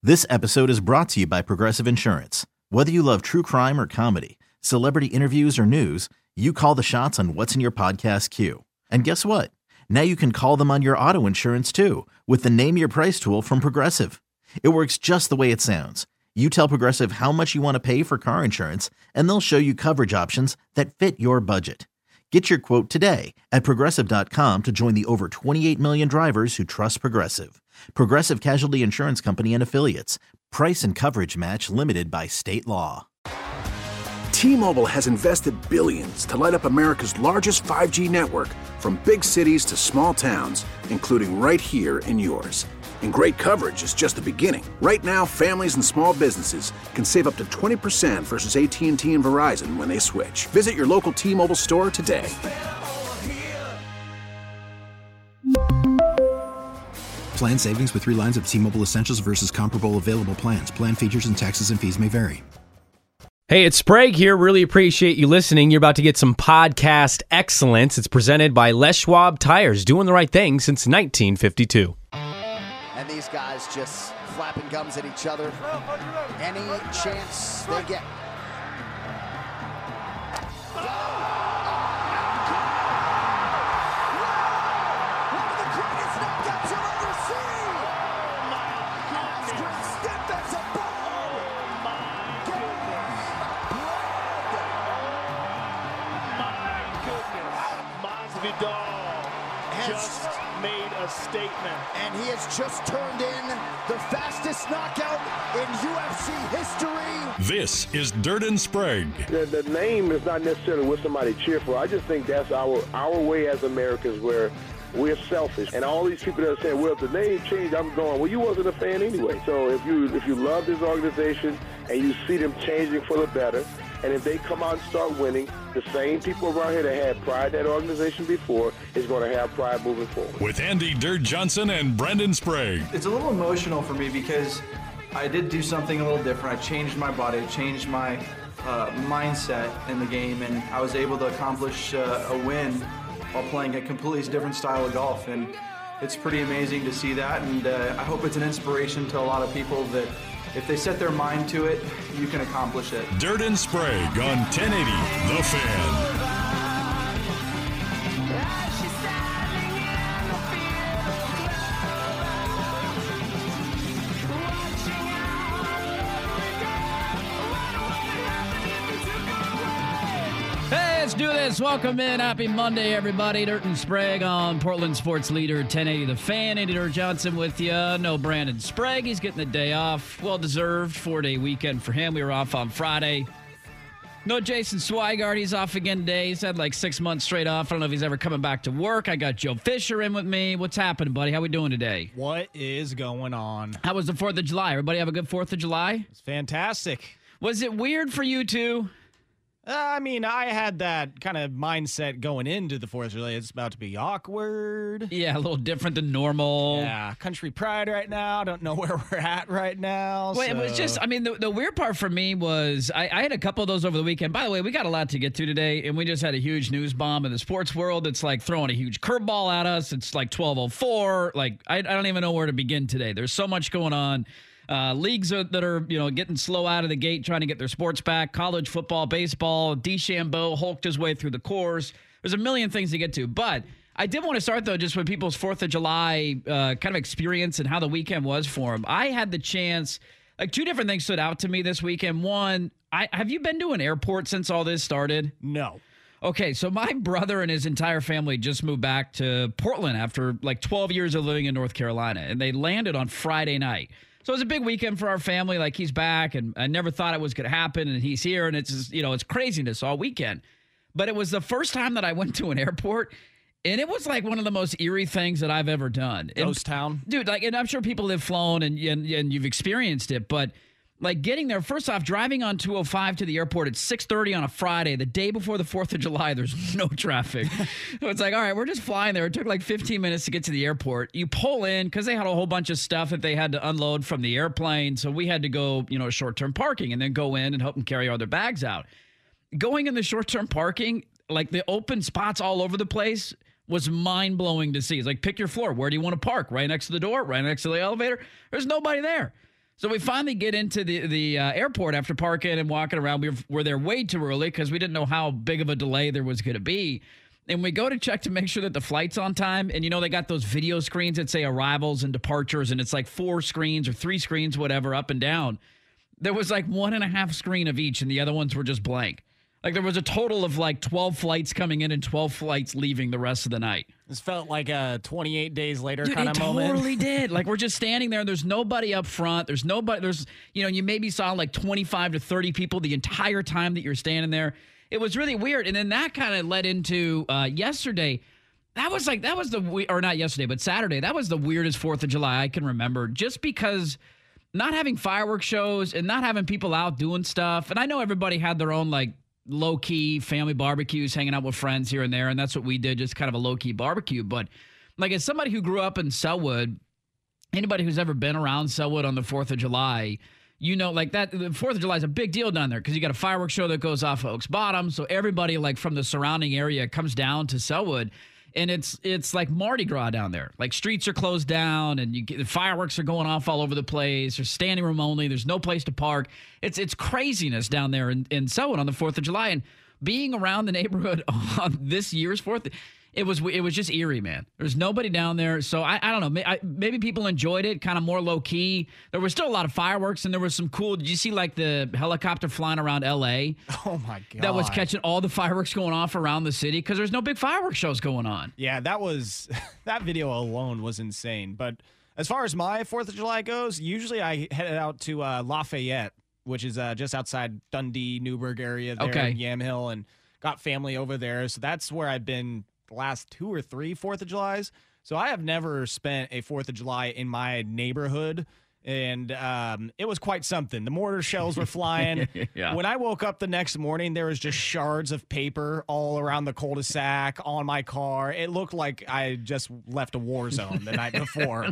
This episode is brought to you by Progressive Insurance. Whether you love true crime or comedy, celebrity interviews or news, you call the shots on what's in your podcast queue. And guess what? Now you can call them on your auto insurance too with the Name Your Price tool from Progressive. It works just the way it sounds. You tell Progressive how much you want to pay for car insurance, and they'll show you coverage options that fit your budget. Get your quote today at Progressive.com to join the over 28 million drivers who trust Progressive. Progressive Casualty Insurance Company and Affiliates. Price and coverage match limited by state law. T-Mobile has invested billions to light up America's largest 5G network, from big cities to small towns, including right here in yours. And great coverage is just the beginning. Right now, families and small businesses can save up to 20% versus AT&T and Verizon when they switch. Visit your local T-Mobile store today. Plan savings with 3 lines of T-Mobile Essentials versus comparable available plans. Plan features and taxes and fees may vary. Hey, it's Sprague here. Really appreciate you listening. You're about to get some podcast excellence. It's presented by Les Schwab Tires, doing the right thing since 1952. And these guys just flapping gums at each other any chance they get. Just made a statement. And he has just turned in the fastest knockout in UFC history. This is Dirt and Sprague. The name is not necessarily what somebody cheer for. I just think that's our way as Americans, where we're selfish. And all these people that are saying, well, if the name changed, I'm going, well, you wasn't a fan anyway. So if you love this organization and you see them changing for the better, and if they come out and start winning, the same people around here that had pride in that organization before is going to have pride moving forward. With Andy Dirt Johnson and Brendan Sprague. It's a little emotional for me because I did do something a little different. I changed my body, I changed my mindset in the game, and I was able to accomplish a win while playing a completely different style of golf. And it's pretty amazing to see that, and I hope it's an inspiration to a lot of people that if they set their mind to it, you can accomplish it. Dirt and Sprague on 1080 The Fan. Let's do this. Welcome in. Happy Monday, everybody. Dirt and Sprague on Portland Sports Leader 1080 The Fan. Andy Dirt Johnson with you. No Brandon Sprague. He's getting the day off. Well-deserved 4-day weekend for him. We were off on Friday. No Jason Swigart. He's off again today. He's had like 6 months straight off. I don't know if he's ever coming back to work. I got Joe Fisher in with me. What's happening, buddy? How we doing today? What is going on? How was the 4th of July? Everybody have a good 4th of July? It's fantastic. Was it weird for you two? I mean, I had that kind of mindset going into the 4th of July. It's about to be awkward. Yeah, a little different than normal. Yeah, country pride right now. Don't know where we're at right now. Well, it was just, I mean, the weird part for me was I had a couple of those over the weekend. By the way, we got a lot to get to today, and we just had a huge news bomb in the sports world. It's like throwing a huge curveball at us. It's like 12:04. Like, I don't even know where to begin today. There's so much going on. Leagues that are, getting slow out of the gate, trying to get their sports back. College football, baseball, DeChambeau hulked his way through the course. There's a million things to get to. But I did want to start, though, just with people's 4th of July kind of experience and how the weekend was for them. I had the chance, like 2 different things stood out to me this weekend. One, have you been to an airport since all this started? No. Okay, so my brother and his entire family just moved back to Portland after like 12 years of living in North Carolina, and they landed on Friday night. So it was a big weekend for our family. Like, he's back, and I never thought it was going to happen, and he's here, and it's just, it's craziness all weekend. But it was the first time that I went to an airport, and it was like one of the most eerie things that I've ever done. Ghost town? Dude, like, and I'm sure people have flown and you've experienced it, but like getting there, first off, driving on 205 to the airport at 6:30 on a Friday, the day before the 4th of July, there's no traffic. So it's like, all right, we're just flying there. It took like 15 minutes to get to the airport. You pull in because they had a whole bunch of stuff that they had to unload from the airplane. So we had to go, short-term parking and then go in and help them carry all their bags out. Going in the short-term parking, like the open spots all over the place was mind-blowing to see. It's like, pick your floor. Where do you want to park? Right next to the door? Right next to the elevator? There's nobody there. So we finally get into the airport after parking and walking around. We were there way too early because we didn't know how big of a delay there was going to be. And we go to check to make sure that the flight's on time. And, they got those video screens that say arrivals and departures. And it's like 4 screens or 3 screens, whatever, up and down. There was like 1.5 screen of each, and the other ones were just blank. Like there was a total of like 12 flights coming in and 12 flights leaving the rest of the night. This felt like a 28 days later kind of moment. moment. It totally did. Like we're just standing there. There's nobody up front. You maybe saw like 25 to 30 people the entire time that you're standing there. It was really weird. And then that kind of led into yesterday. Not yesterday, but Saturday. That was the weirdest 4th of July I can remember, just because not having fireworks shows and not having people out doing stuff. And I know everybody had their own like low-key family barbecues, hanging out with friends here and there, and that's what we did, just kind of a low-key barbecue. But like as somebody who grew up in Sellwood, anybody who's ever been around Sellwood on the 4th of July, like that, the 4th of July is a big deal down there because you got a fireworks show that goes off of Oaks Bottom, so everybody like from the surrounding area comes down to Sellwood. And it's like Mardi Gras down there. Like streets are closed down, and the fireworks are going off all over the place. There's standing room only. There's no place to park. It's craziness down there in Sellwood on the 4th of July. And being around the neighborhood on this year's 4th, it was just eerie, man. There's nobody down there. So I don't know. Maybe people enjoyed it, kind of more low key. There was still a lot of fireworks, and there was some cool. Did you see like the helicopter flying around L.A.? Oh my god! That was catching all the fireworks going off around the city because there's no big fireworks shows going on. Yeah, that video alone was insane. But as far as my 4th of July goes, usually I head out to Lafayette, which is just outside Dundee, Newburgh area there in Yamhill, and got family over there. So that's where I've been the last 2 or 3 4th of Julys. So I have never spent a 4th of July in my neighborhood, and it was quite something. The mortar shells were flying. Yeah. When I woke up the next morning, there was just shards of paper all around the cul-de-sac, on my car. It looked like I just left a war zone the night before.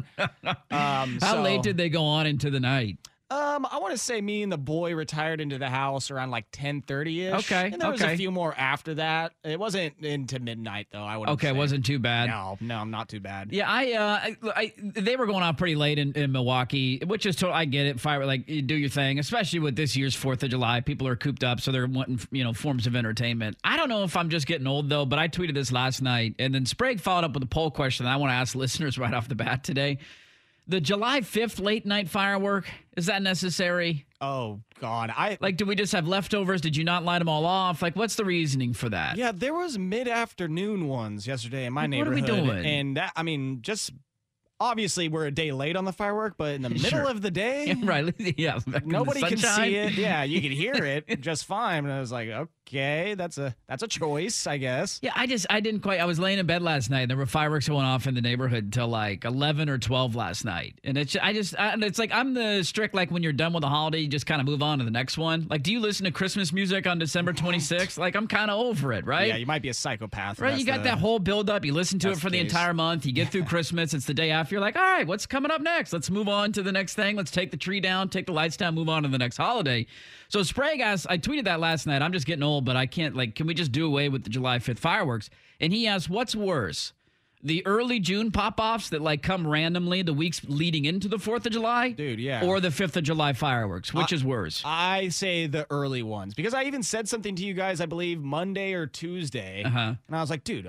How late did they go on into the night? I want to say me and the boy retired into the house around like 10:30ish. Okay. And there was a few more after that. It wasn't into midnight though, I wouldn't say. It wasn't too bad. No, not too bad. Yeah, they were going off pretty late in Milwaukee, which is I get it. Fire, like, you do your thing, especially with this year's 4th of July. People are cooped up, so they're wanting, forms of entertainment. I don't know if I'm just getting old though, but I tweeted this last night, and then Sprague followed up with a poll question that I want to ask listeners right off the bat today. The July 5th late night firework, is that necessary? Oh, God. Do we just have leftovers? Did you not light them all off? Like, what's the reasoning for that? Yeah, there was mid-afternoon ones yesterday in my neighborhood. What are we doing? And that, just obviously we're a day late on the firework, but in the middle of the day, right? Yeah, nobody can see it. Yeah, you can hear it just fine. And I was like, okay, that's a choice, I guess. Yeah, I didn't quite. I was laying in bed last night, and there were fireworks going off in the neighborhood until like 11 or 12 last night. And it's like I'm the strict, like, when you're done with a holiday, you just kind of move on to the next one. Like, do you listen to Christmas music on December 26th? Like, I'm kind of over it, right? Yeah, you might be a psychopath. Right, you got that whole build up. You listen to it for the entire month. You get through Christmas. It's the day after. You're like, all right, what's coming up next? Let's move on to the next thing. Let's take the tree down, take the lights down, move on to the next holiday. So Sprague asked, I tweeted that last night. I'm just getting old, but I can't, can we just do away with the July 5th fireworks? And he asked, what's worse? The early June pop-offs that come randomly the weeks leading into the 4th of July? Dude, yeah. Or the 5th of July fireworks? Which is worse? I say the early ones, because I even said something to you guys, I believe, Monday or Tuesday. And I was like, dude,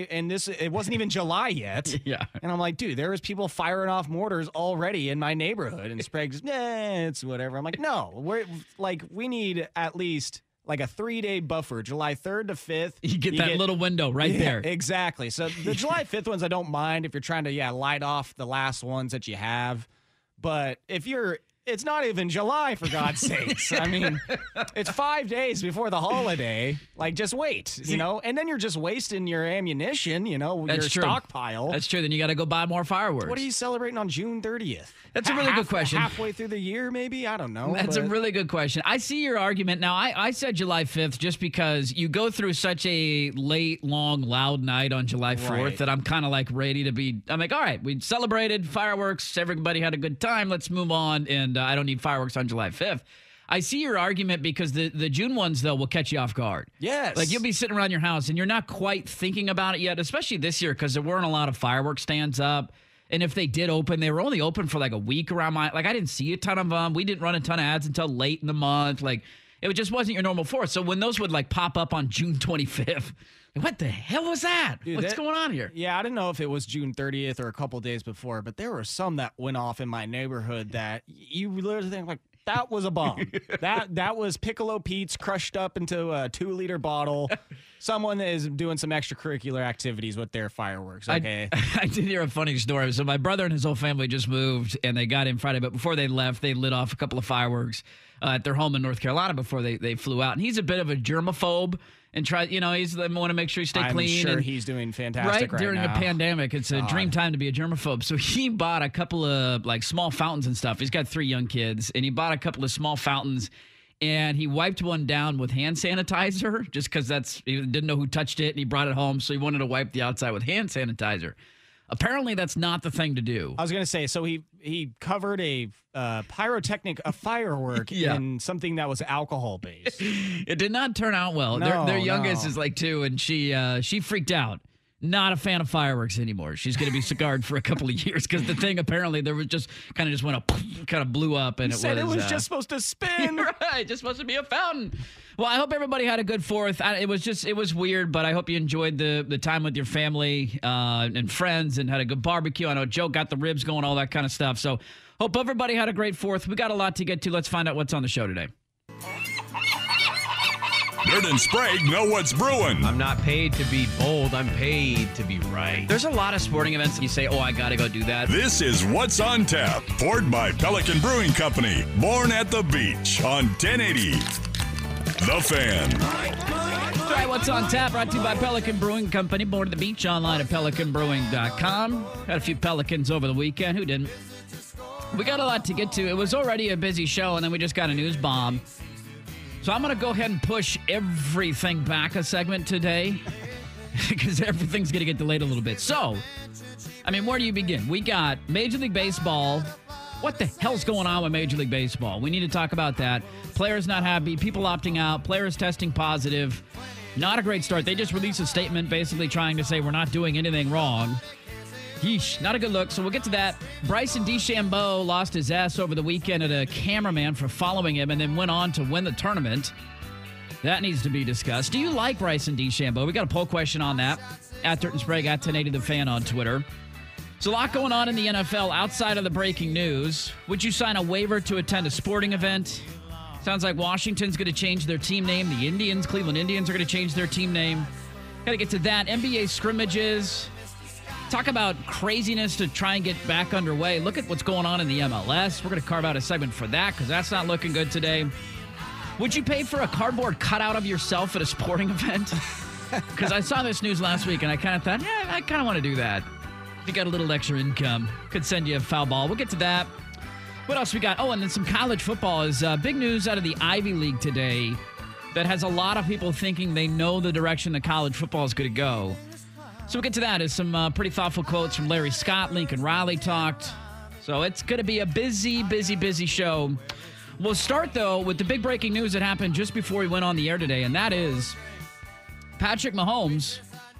it wasn't even July yet. Yeah. And I'm like, dude, there was people firing off mortars already in my neighborhood. And Sprague's, it's whatever. I'm like, no, we need at least like a 3-day buffer, July 3rd to 5th. You get that little window right there. Exactly. So the July 5th ones, I don't mind if you're trying to, light off the last ones that you have. But it's not even July, for God's sakes. I mean, it's 5 days before the holiday. Just wait, and then you're just wasting your ammunition, your stockpile. That's true. Then you got to go buy more fireworks. What are you celebrating on June 30th? That's a really good question. Halfway through the year, maybe? I don't know. That's a really good question. I see your argument. Now, I said July 5th just because you go through such a late, long, loud night on July 4th that I'm kind of ready to be. I'm like, all right, we celebrated fireworks. Everybody had a good time. Let's move on. And I don't need fireworks on July 5th. I see your argument because the June ones, though, will catch you off guard. Yes. You'll be sitting around your house and you're not quite thinking about it yet, especially this year because there weren't a lot of fireworks stands up. And if they did open, they were only open for like a week around I didn't see a ton of them. We didn't run a ton of ads until late in the month. Like, it just wasn't your normal 4th. So when those would like pop up on June 25th, what the hell was that? Dude, What's going on here? Yeah, I didn't know if it was June 30th or a couple days before, but there were some that went off in my neighborhood that you literally think like, that was a bomb. that was Piccolo Pete's crushed up into a 2-liter bottle. Someone is doing some extracurricular activities with their fireworks. Okay. I did hear a funny story. So my brother and his whole family just moved, and they got in Friday. But before they left, they lit off a couple of fireworks at their home in North Carolina before they flew out. And he's a bit of a germaphobe. And he's want to make sure you stay clean. I'm sure he's doing fantastic right during now. a pandemic. It's a dream time to be a germaphobe. So he bought a couple of like small fountains and stuff. He's got 3 young kids, and he bought a couple of small fountains, and he wiped one down with hand sanitizer just because he didn't know who touched it, and he brought it home, so he wanted to wipe the outside with hand sanitizer. Apparently, that's not the thing to do. I was going to say, so he covered a firework in something that was alcohol-based. It did not turn out well. Their youngest is like 2, and she freaked out. Not a fan of fireworks anymore. She's going to be scarred for a couple of years because the thing apparently there was just kind of blew up, and it was just supposed to spin. Right, just supposed to be a fountain. Well, I hope everybody had a good 4th. It was weird, but I hope you enjoyed the time with your family and friends and had a good barbecue. I know Joe got the ribs going, all that kind of stuff. So hope everybody had a great 4th. We got a lot to get to. Let's find out what's on the show today. Dirt and Sprague know what's brewing. I'm not paid to be bold. I'm paid to be right. There's a lot of sporting events that you say, I got to go do that. This is What's on Tap, poured by Pelican Brewing Company. Born at the beach on 1080. The Fan. All right, What's on Tap, brought to you by Pelican Brewing Company. Born at the beach, online at pelicanbrewing.com. Had a few Pelicans over the weekend. Who didn't? We got a lot to get to. It was already a busy show, and then we just got a news bomb. So I'm going to go ahead and push everything back a segment today because everything's going to get delayed a little bit. So, where do you begin? We got Major League Baseball. What the hell's going on with Major League Baseball? We need to talk about that. Players not happy, people opting out, players testing positive. Not a great start. They just released a statement basically trying to say we're not doing anything wrong. Yeesh, not a good look. So we'll get to that. Bryson DeChambeau lost his ass over the weekend at a cameraman for following him and then went on to win the tournament. That needs to be discussed. Do you like Bryson DeChambeau? We got a poll question on that. At Dirt and Sprague, at 1080 The Fan on Twitter. There's a lot going on in the NFL outside of the breaking news. Would you sign a waiver to attend a sporting event? Sounds like Washington's going to change their team name. The Cleveland Indians are going to change their team name. Got to get to that. NBA scrimmages. Talk about craziness to try and get back underway. Look at what's going on in the MLS. We're going to carve out a segment for that because that's not looking good today. Would you pay for a cardboard cutout of yourself at a sporting event? Because I saw this news last week and I kind of thought, I kind of want to do that. If you got a little extra income, could send you a foul ball. We'll get to that. What else we got? Oh, and then some college football is big news out of the Ivy League today that has a lot of people thinking they know the direction that college football is going to go. So we'll get to that as some pretty thoughtful quotes from Larry Scott. Lincoln Riley talked. So it's going to be a busy, busy, busy show. We'll start, though, with the big breaking news that happened just before we went on the air today, and that is Patrick Mahomes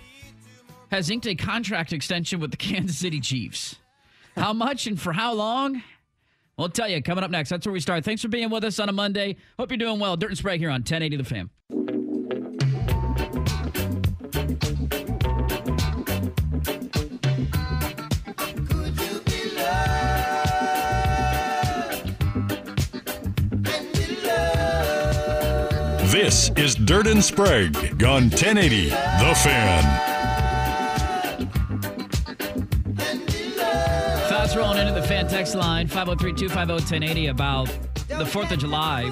has inked a contract extension with the Kansas City Chiefs. How much and for how long? We'll tell you coming up next. That's where we start. Thanks for being with us on a Monday. Hope you're doing well. Dirt and Sprague here on 1080 The Fan. This is Dirt and Sprague on 1080 The Fan. Thoughts rolling into the Fan text line, 503-250-1080 about the 4th of July.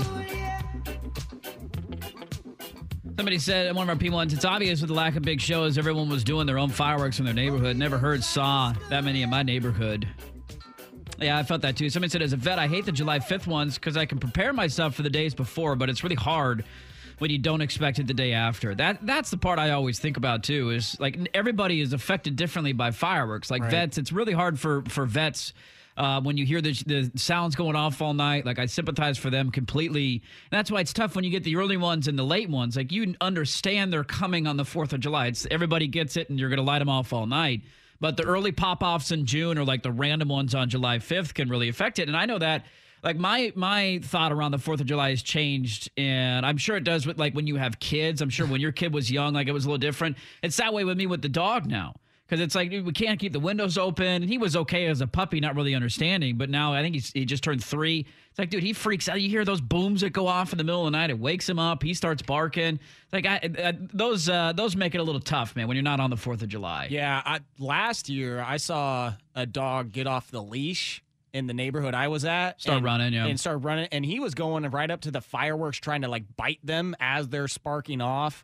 Somebody said, one of our P1s, it's obvious with the lack of big shows, everyone was doing their own fireworks in their neighborhood. Never saw that many in my neighborhood. Yeah, I felt that too. Somebody said, as a vet, I hate the July 5th ones because I can prepare myself for the days before, but it's really hard when you don't expect it the day after. That's the part I always think about too, is like everybody is affected differently by fireworks. Like vets, it's really hard for vets when you hear the sounds going off all night. Like I sympathize for them completely. And that's why it's tough when you get the early ones and the late ones. Like you understand they're coming on the 4th of July. Everybody gets it and you're going to light them off all night. But the early pop-offs in June or like the random ones on July 5th can really affect it. And I know that like my thought around the 4th of July has changed, and I'm sure it does with like when you have kids. I'm sure when your kid was young, like it was a little different. It's that way with me with the dog now. Because it's like, we can't keep the windows open. And he was okay as a puppy, not really understanding. But now I think he just turned 3. It's like, dude, he freaks out. You hear those booms that go off in the middle of the night. It wakes him up. He starts barking. It's like those make it a little tough, man, when you're not on the 4th of July. Yeah, last year I saw a dog get off the leash in the neighborhood I was at. Start running. And he was going right up to the fireworks trying to like bite them as they're sparking off.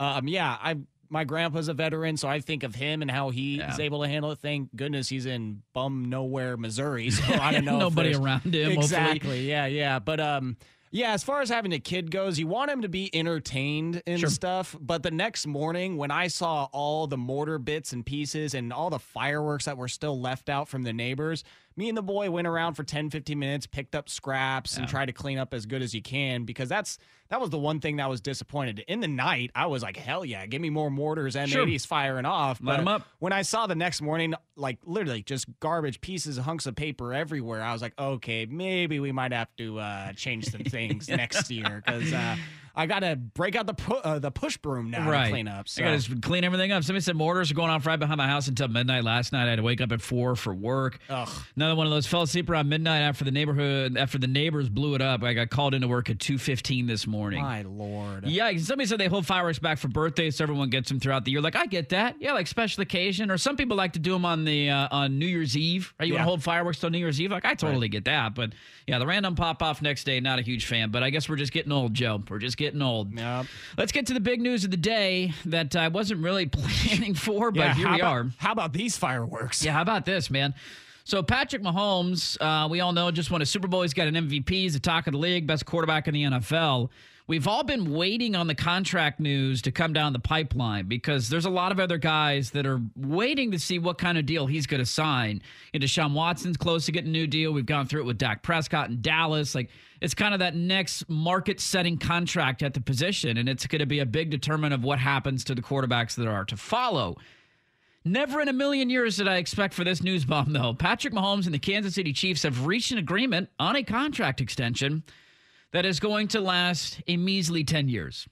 My grandpa's a veteran, so I think of him and how he is able to handle it. Thank goodness he's in bum nowhere, Missouri. So I don't know. Nobody around him. Exactly. Hopefully. Yeah. But as far as having a kid goes, you want him to be entertained and stuff. But the next morning, when I saw all the mortar bits and pieces and all the fireworks that were still left out from the neighbors, me and the boy went around for 10, 15 minutes, picked up scraps, and tried to clean up as good as you can, because that was the one thing that was disappointed. In the night, I was like, hell yeah, give me more mortars and M80s firing off. Let them up. When I saw the next morning, like literally just garbage, pieces, hunks of paper everywhere, I was like, okay, maybe we might have to change some things next year, because I got to break out the push broom now to clean up. So. I got to clean everything up. Somebody said mortars are going off right behind my house until midnight last night. I had to wake up at 4 for work. Ugh. Another one of those, fell asleep around midnight after the neighbors blew it up. I got called into work at 2:15 this morning. My Lord. Yeah, somebody said they hold fireworks back for birthdays, so everyone gets them throughout the year. Like, I get that. Yeah, like special occasion. Or some people like to do them on the on New Year's Eve. Right? You want to hold fireworks till New Year's Eve? Like, I totally get that. But yeah, the random pop-off next day, not a huge fan. But I guess we're just getting old, Joe. We're just getting old. Yep. Let's get to the big news of the day that I wasn't really planning for, but here we are. How about these fireworks? Yeah, how about this, man? So Patrick Mahomes, we all know, just won a Super Bowl. He's got an MVP. He's the talk of the league, best quarterback in the NFL. We've all been waiting on the contract news to come down the pipeline because there's a lot of other guys that are waiting to see what kind of deal he's going to sign. And Deshaun Watson's close to getting a new deal. We've gone through it with Dak Prescott in Dallas. Like, it's kind of that next market-setting contract at the position, and it's going to be a big determinant of what happens to the quarterbacks that are to follow. Never in a million years did I expect for this news bomb, though. Patrick Mahomes and the Kansas City Chiefs have reached an agreement on a contract extension that is going to last a measly 10 years.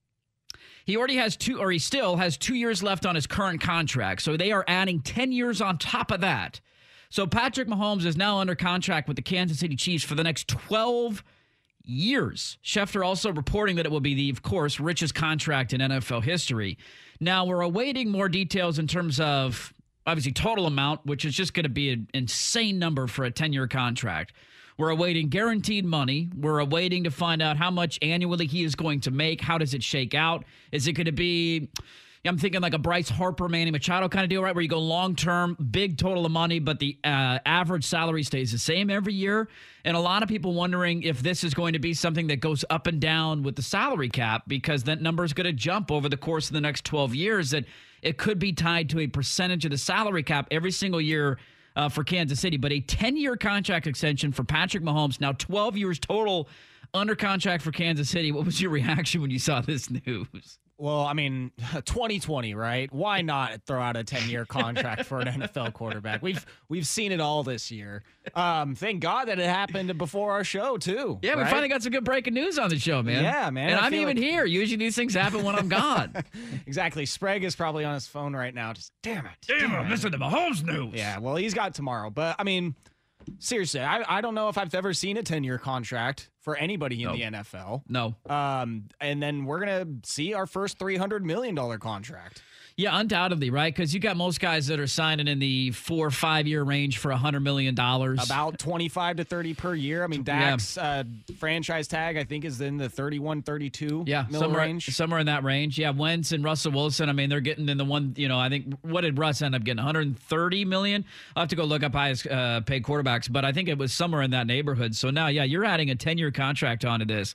He still has 2 years left on his current contract, so they are adding 10 years on top of that. So Patrick Mahomes is now under contract with the Kansas City Chiefs for the next 12 years. Schefter also reporting that it will be the, of course, richest contract in NFL history. Now, we're awaiting more details in terms of, obviously, total amount, which is just going to be an insane number for a 10-year contract. We're awaiting guaranteed money. We're awaiting to find out how much annually he is going to make. How does it shake out? Is it going to be, I'm thinking like a Bryce Harper, Manny Machado kind of deal, right? Where you go long-term, big total of money, but the average salary stays the same every year. And a lot of people wondering if this is going to be something that goes up and down with the salary cap, because that number is going to jump over the course of the next 12 years. That it could be tied to a percentage of the salary cap every single year for Kansas City. But a 10-year contract extension for Patrick Mahomes, now 12 years total under contract for Kansas City. What was your reaction when you saw this news? Well, I mean, 2020, right? Why not throw out a 10-year contract for an NFL quarterback? We've seen it all this year. Thank God that it happened before our show, too. Yeah, we finally got some good breaking news on the show, man. Yeah, man. And I'm even here. Usually these things happen when I'm gone. Exactly. Sprague is probably on his phone right now. Just, damn it. Listen to Mahomes news. Yeah, well, he's got tomorrow. But, I mean, seriously, I don't know if I've ever seen a 10-year contract for anybody in the NFL. No. And then we're going to see our first $300 million contract. Yeah, undoubtedly, right? Because you got most guys that are signing in the 4 or 5 year range for $100 million. About 25 to 30 per year. I mean, Dak's franchise tag, I think, is in the 31, 32 mil range. Somewhere in that range. Yeah, Wentz and Russell Wilson, I mean, they're getting in the one, I think, what did Russ end up getting? $130 million? I'll have to go look up highest paid quarterbacks, but I think it was somewhere in that neighborhood. So now, you're adding a 10-year contract onto this.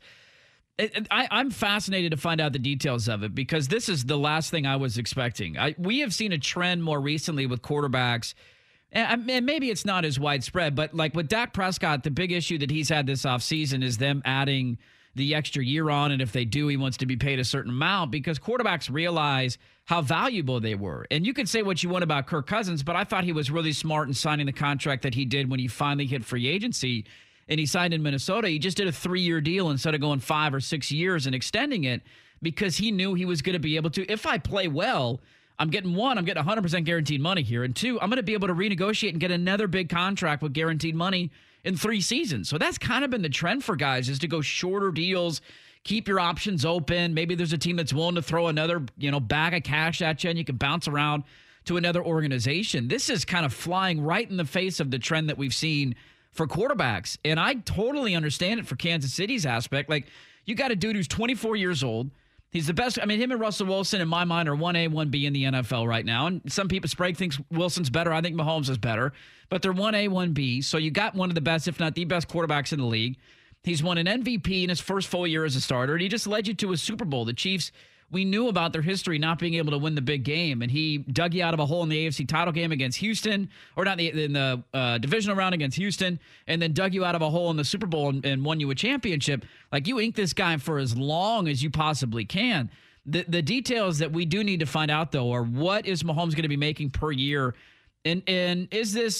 I'm fascinated to find out the details of it, because this is the last thing I was expecting. We have seen a trend more recently with quarterbacks, and maybe it's not as widespread, but like with Dak Prescott, the big issue that he's had this offseason is them adding the extra year on, and if they do, he wants to be paid a certain amount because quarterbacks realize how valuable they were. And you can say what you want about Kirk Cousins, but I thought he was really smart in signing the contract that he did when he finally hit free agency and he signed in Minnesota. He just did a 3-year deal instead of going 5 or 6 years and extending it because he knew he was going to be able to, if I play well, I'm getting 100% guaranteed money here. And 2, I'm going to be able to renegotiate and get another big contract with guaranteed money in 3 seasons. So that's kind of been the trend for guys, is to go shorter deals, keep your options open. Maybe there's a team that's willing to throw another, bag of cash at you and you can bounce around to another organization. This is kind of flying right in the face of the trend that we've seen for quarterbacks. And I totally understand it for Kansas City's aspect. Like, you got a dude who's 24 years old. He's the best. I mean, him and Russell Wilson, in my mind, are 1A, 1B in the NFL right now. And some people, Sprague thinks Wilson's better. I think Mahomes is better. But they're 1A, 1B. So you got one of the best, if not the best, quarterbacks in the league. He's won an MVP in his first full year as a starter. And he just led you to a Super Bowl. The Chiefs, we knew about their history not being able to win the big game. And he dug you out of a hole in the AFC title game against Houston, or not in the divisional round against Houston, and then dug you out of a hole in the Super Bowl and won you a championship. Like, you ink this guy for as long as you possibly can. The details that we do need to find out, though, are what is Mahomes going to be making per year? And is this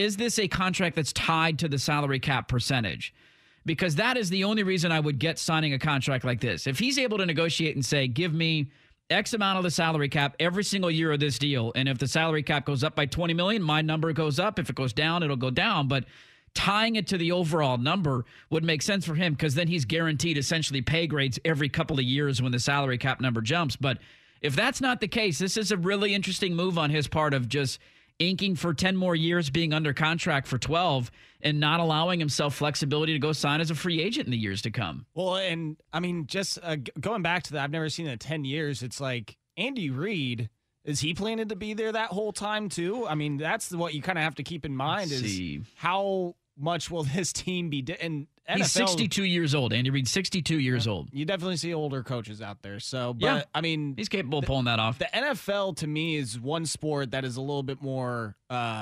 a contract that's tied to the salary cap percentage? Because that is the only reason I would get signing a contract like this. If he's able to negotiate and say, give me X amount of the salary cap every single year of this deal, and if the salary cap goes up by $20 million, my number goes up. If it goes down, it'll go down. But tying it to the overall number would make sense for him, because then he's guaranteed essentially pay grades every couple of years when the salary cap number jumps. But if that's not the case, this is a really interesting move on his part of just inking for 10 more years, being under contract for 12, and not allowing himself flexibility to go sign as a free agent in the years to come. Well, and I mean, just going back to that, I've never seen it in 10 years. It's like, Andy Reid, is he planning to be there that whole time too? I mean, that's what you kind of have to keep in mind is how much will this team be? And NFL, he's 62 years old. Andy Reid, 62 years old. You definitely see older coaches out there. So, but yeah, I mean, he's capable of pulling that off. The NFL to me is one sport that is a little bit more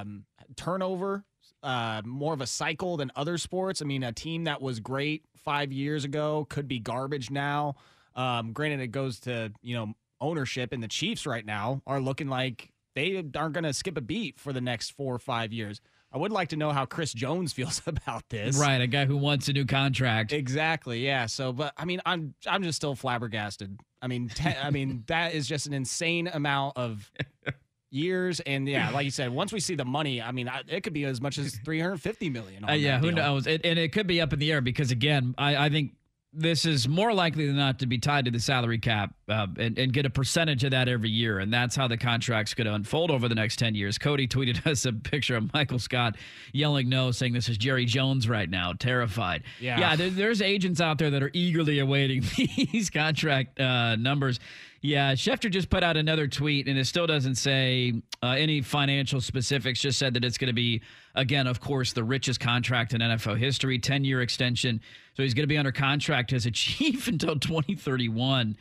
turnover, more of a cycle than other sports. I mean, a team that was great 5 years ago could be garbage now. Granted, it goes to, ownership, and the Chiefs right now are looking like they aren't going to skip a beat for the next 4 or 5 years. I would like to know how Chris Jones feels about this. Right, a guy who wants a new contract. Exactly, yeah. So, but I mean, I'm just still flabbergasted. I mean, that is just an insane amount of years, and yeah, like you said, once we see the money, I mean, it could be as much as $350 million. Yeah, who knows? And it could be up in the air because, again, I think this is more likely than not to be tied to the salary cap and get a percentage of that every year. And that's how the contract's going to unfold over the next 10 years. Cody tweeted us a picture of Michael Scott yelling no, saying this is Jerry Jones right now, terrified. Yeah, there's agents out there that are eagerly awaiting these contract numbers. Yeah, Schefter just put out another tweet, and it still doesn't say any financial specifics, just said that it's going to be, again, of course, the richest contract in NFL history, 10-year extension. So he's going to be under contract as a Chief until 2031.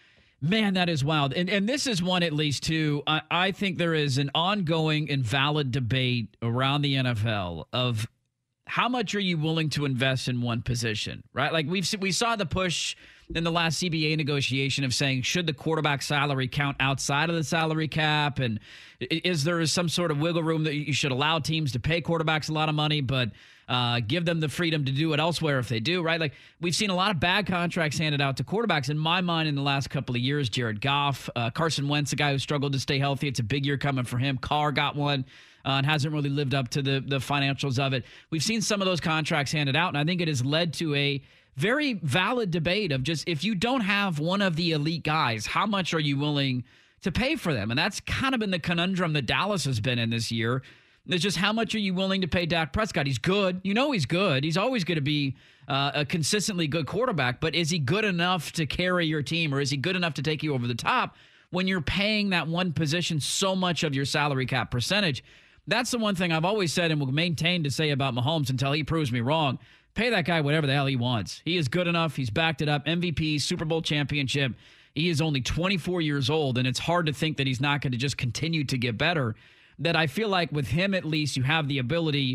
Man, that is wild. And this is one, at least, too. I think there is an ongoing and valid debate around the NFL of how much are you willing to invest in one position, right? Like we saw the push in the last CBA negotiation of saying, should the quarterback salary count outside of the salary cap? And is there some sort of wiggle room that you should allow teams to pay quarterbacks a lot of money, but give them the freedom to do it elsewhere if they do, right? Like we've seen a lot of bad contracts handed out to quarterbacks. In my mind, in the last couple of years, Jared Goff, Carson Wentz, a guy who struggled to stay healthy. It's a big year coming for him. Carr got one. And hasn't really lived up to the financials of it. We've seen some of those contracts handed out, and I think it has led to a very valid debate of just, if you don't have one of the elite guys, how much are you willing to pay for them? And that's kind of been the conundrum that Dallas has been in this year. It's just, how much are you willing to pay Dak Prescott? He's good. He's good. He's always going to be a consistently good quarterback, but is he good enough to carry your team, or is he good enough to take you over the top when you're paying that one position so much of your salary cap percentage? That's the one thing I've always said and will maintain to say about Mahomes until he proves me wrong. Pay that guy whatever the hell he wants. He is good enough. He's backed it up. MVP, Super Bowl championship. He is only 24 years old, and it's hard to think that he's not going to just continue to get better. That I feel like with him, at least, you have the ability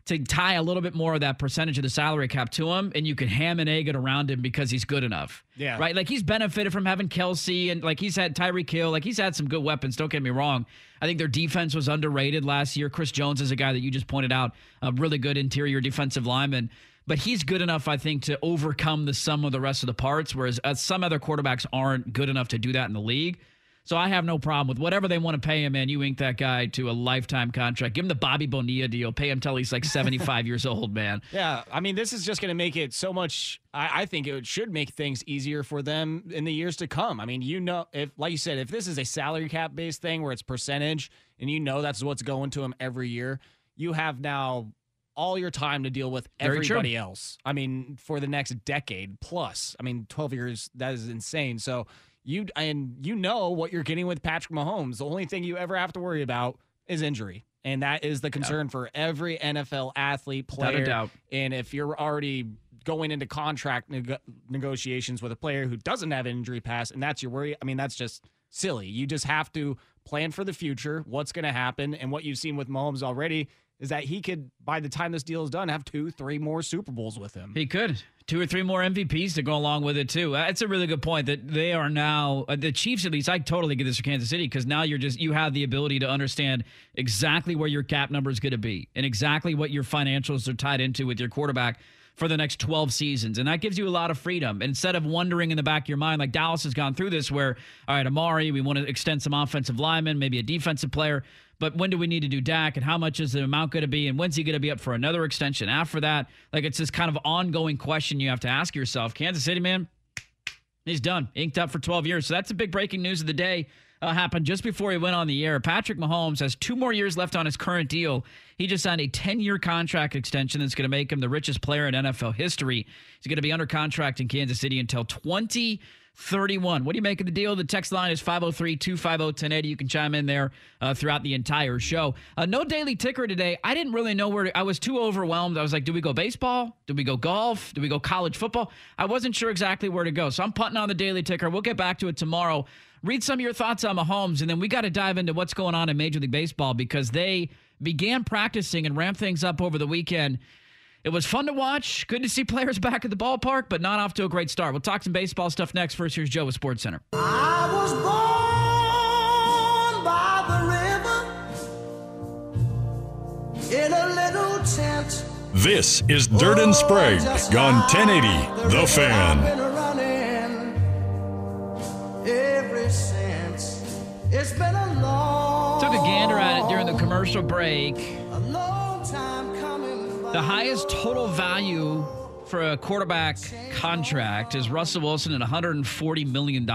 to tie a little bit more of that percentage of the salary cap to him, and you can ham and egg it around him because he's good enough. Yeah. Right? Like, he's benefited from having Kelsey, and like he's had Tyreek Hill. Like, he's had some good weapons. Don't get me wrong. I think their defense was underrated last year. Chris Jones is a guy that you just pointed out, a really good interior defensive lineman. But he's good enough, I think, to overcome the sum of the rest of the parts, whereas some other quarterbacks aren't good enough to do that in the league. So I have no problem with whatever they want to pay him, man. You ink that guy to a lifetime contract. Give him the Bobby Bonilla deal. Pay him till he's like 75 years old, man. Yeah, I mean, this is just going to make it so much. I think it should make things easier for them in the years to come. I mean, if, like you said, if this is a salary cap based thing where it's percentage and that's what's going to him every year, you have now all your time to deal with everybody else. I mean, for the next decade plus. I mean, 12 years, that is insane. So you know what you're getting with Patrick Mahomes. The only thing you ever have to worry about is injury. And that is the concern for every NFL athlete, player. Without a doubt. And if you're already going into contract negotiations with a player who doesn't have an injury pass, and that's your worry, I mean, that's just silly. You just have to plan for the future, what's going to happen. And what you've seen with Mahomes already is that he could, by the time this deal is done, have 2-3 more Super Bowls with him. He could. 2 or 3 more MVPs to go along with it, too. That's a really good point that they are now, the Chiefs at least, I totally get this for Kansas City, because now you have the ability to understand exactly where your cap number is going to be and exactly what your financials are tied into with your quarterback for the next 12 seasons. And that gives you a lot of freedom. And instead of wondering in the back of your mind, like Dallas has gone through this where, all right, Amari, we want to extend some offensive linemen, maybe a defensive player, but when do we need to do Dak, and how much is the amount going to be, and when's he going to be up for another extension after that? Like, it's this kind of ongoing question you have to ask yourself. Kansas City, man, he's done. Inked up for 12 years. So that's the big breaking news of the day. Happened just before he went on the air. Patrick Mahomes has 2 more years left on his current deal. He just signed a 10-year contract extension that's going to make him the richest player in NFL history. He's going to be under contract in Kansas City until 2031. What do you make of the deal? The text line is 503-250-1080. You can chime in there throughout the entire show. No daily ticker today. I didn't really know where I was too overwhelmed. I was like, do we go baseball? Do we go golf? Do we go college football? I wasn't sure exactly where to go. So I'm punting on the daily ticker. We'll get back to it tomorrow. Read some of your thoughts on Mahomes, and then we got to dive into what's going on in Major League Baseball because they began practicing and ramped things up over the weekend. It was fun to watch. Good to see players back at the ballpark, but not off to a great start. We'll talk some baseball stuff next. First, here's Joe with SportsCenter. I was born by the river in a little tent. This is Dirt and Sprague on 1080 The Fan. It's been a long, took a gander at it during the commercial break. a long time coming. The highest total value for a quarterback contract is Russell Wilson at $140 million.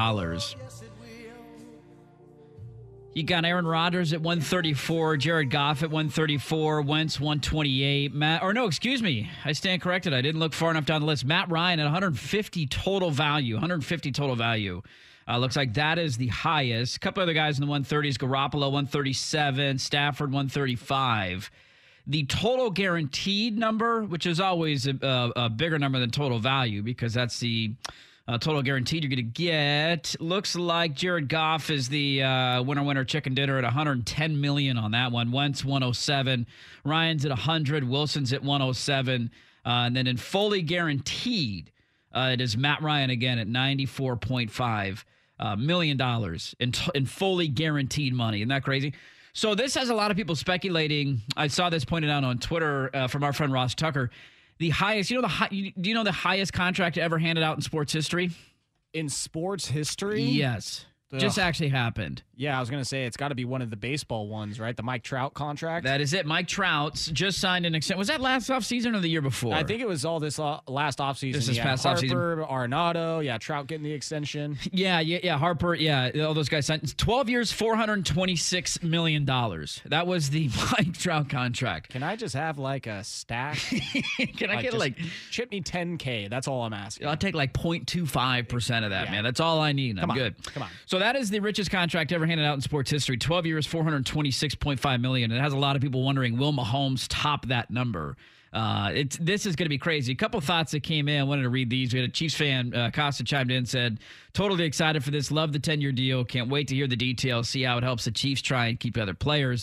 You got Aaron Rodgers at 134, Jared Goff at 134, Wentz 128, I stand corrected. I didn't look far enough down the list. Matt Ryan at 150 total value. Looks like that is the highest. A couple other guys in the 130s, Garoppolo 137, Stafford 135. The total guaranteed number, which is always a bigger number than total value because that's the total guaranteed you're going to get. Looks like Jared Goff is the winner chicken dinner at $110 million on that one. Wentz 107, Ryan's at 100, Wilson's at 107, and then in fully guaranteed, it is Matt Ryan again at $94.5 million in fully guaranteed money. Isn't that crazy? So this has a lot of people speculating. I saw this pointed out on Twitter from our friend Ross Tucker. The highest, do you know the highest contract ever handed out in sports history? In sports history? Yes. Ugh. Just actually happened. Yeah, I was going to say it's got to be one of the baseball ones, right? The Mike Trout contract. That is it. Mike Trout's just signed an extension. Was that last offseason or the year before? I think it was all this last offseason. This is past offseason. Harper, Arenado, Trout getting the extension. Yeah, Harper, all those guys signed. 12 years, $426 million. That was the Mike Trout contract. Can I just have like a stack? Can I get chip me $10K? That's all I'm asking. I'll take like 0.25% of that, man. That's all I need. I'm good. Come on. So that is the richest contract ever handed out in sports history. 12 years, $426.5 million. It has a lot of people wondering, will Mahomes top that number? This is going to be crazy. A couple thoughts that came in. I wanted to read these. We had a Chiefs fan, Costa, chimed in, said, totally excited for this. Love the 10-year deal. Can't wait to hear the details, see how it helps the Chiefs try and keep other players.